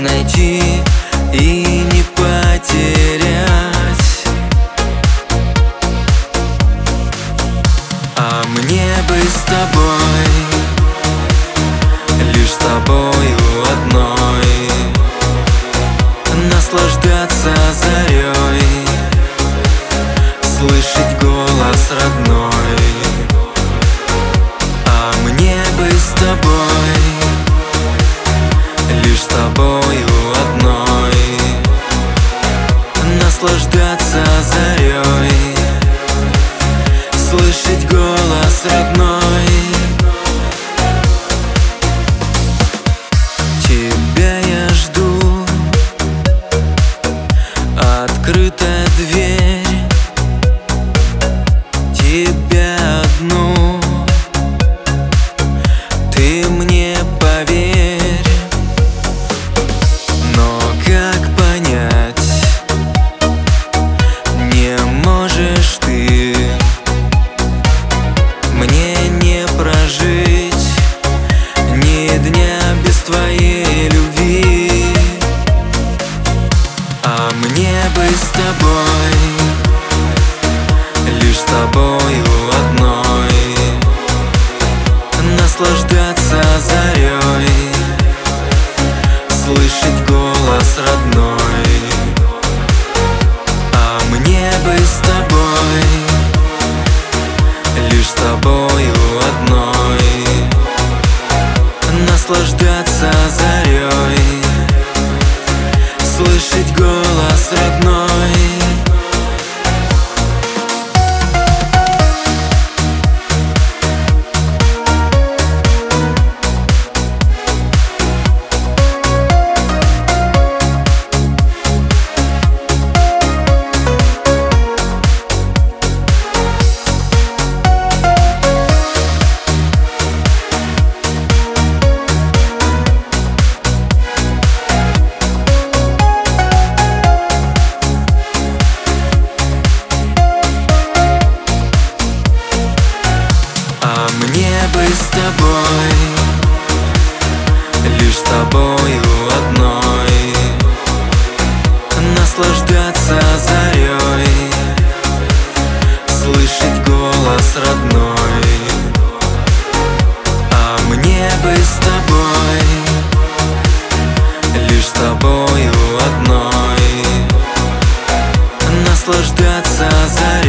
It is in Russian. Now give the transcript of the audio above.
найти и не потерять. А мне бы с тобой, лишь с тобою одной, наслаждаться зарей, слышать голос родной. А мне бы с тобой, лишь с тобою одной, наслаждаться зарей, слышать голос родной. Тебя я жду, открытая дверь, тебя одну, ты мне поверь. Но как понять, не можешь ты мне не прожить ни дня без твоей любви. А мне бы с тобой, лишь с тобою одной, наслаждаться зарей, слышать голос родной. А мне бы с тобой, лишь с тобою одной, наслаждаться зарей, слышать голос родной. Мне бы с тобой, лишь с тобою одной, наслаждаться зарей, слышать голос родной. А мне бы с тобой, лишь с тобою одной, наслаждаться зарей,